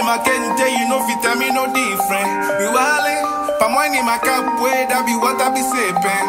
my kente, you know if you tell me no different. We wildin', pa money my cap way, that be what I be sippin'.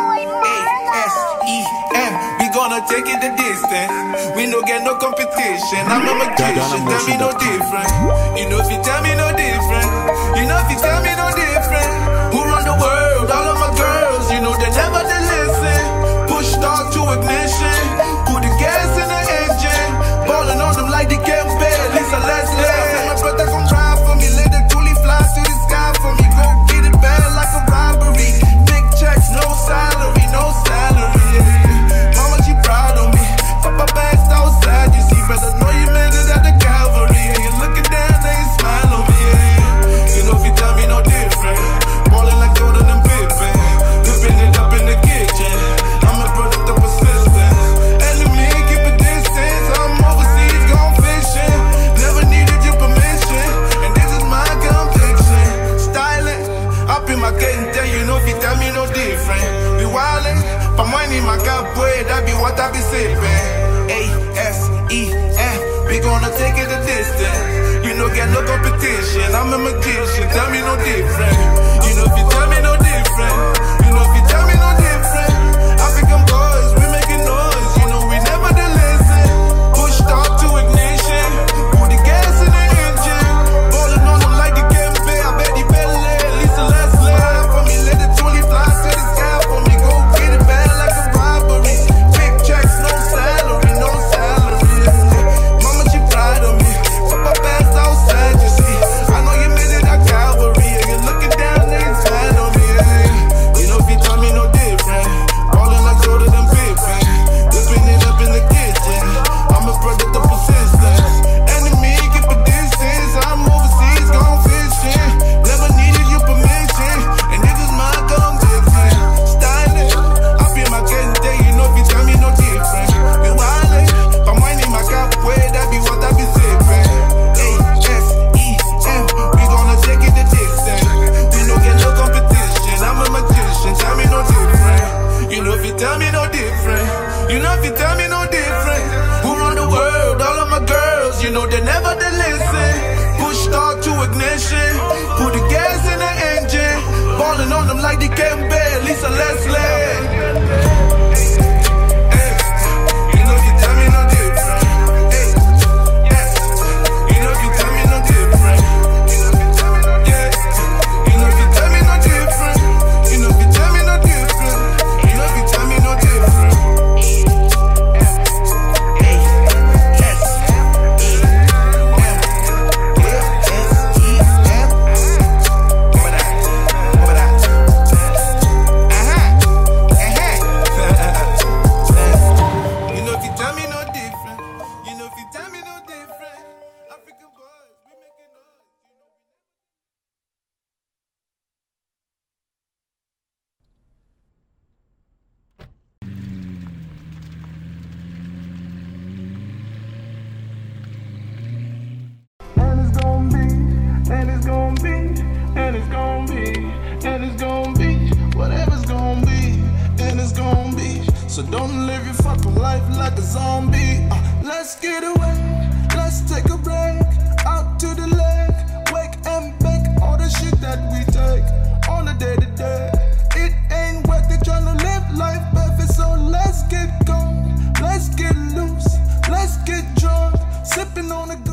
A-S-E-M, we gonna take it the distance. We no get no competition. I'm a magician, tell me no different. You know if you tell me no different. You know if you tell me no different. Who run the world? All of my girls, you know they never they listen. Push start to ignition, put the gas in the engine. Ballin' on them like they can't bear. Lisa, let's live. My brother gon' ride for me, let the coolie fly to the sky for me. Go get it bad like a robbery. Big checks, no salary, no salary. Yeah. Mama, she proud of me. Papa passed outside, you see, brother, know you made it at the Calvary. And you looking down, they smile on me. Yeah. You know if you tell me no different. Ballin' like Jordan and Pippen. Whipping it up in the kitchen. I'm a product of persistence. Enemy, keep a distance. I'm overseas, gone fishing. Never needed your permission. And this is my conviction. Styling, up in my kente, you know if you tell me no different. We wildin', pa money my cap way, that be what I be sippin'. A-S-E-M, we gonna take it a distance. You know get no competition, I'm a magician, tell me no different. You know if you tell me no different. You know if you tell me no different. African boys, we making noise, you know we never did listen. Push start to ignition, put the gas in the engine. Ballin' on them like the Kempe, I bet he better let Lisa Leslie for me, let the Tuli fly to the sky for me. Go get it bad like a robbery. Big checks, no salary, no salary. Mama, she proud of me. Papa passed outside, you see. I know you made it at Calvary, and you're looking down, they smile on me. Yeah. You know if you tell me no different. Ballin' like Jordan and Pippen. Whipping it up in the kitchen. I'm a product of persistence. Enemy, keep a distance. I'm overseas, gone fishing. Never needed your permission, and this is my conviction. Styling, I feel my kente, you know if you tell me no different. We wildin', pa money my cap way, that be what I be sippin'. A-S-E-M, we gonna take it the distance. We no get no competition, I'm a magician, tell me no different. You know if you tell me no different. You know if you tell me no different. Who run the world? All of my girls, you know they never they listen. Push start to ignition, put the gas in the engine. Ballin' on them like they can't bear. Lisa Leslie. So don't live your fucking life like a zombie. Let's get away, let's take a break. Out to the lake, wake and bake. All the shit that we take on a day to day. It ain't worth it trying to live life perfect. So let's get gone, let's get loose, let's get drunk. Sipping on a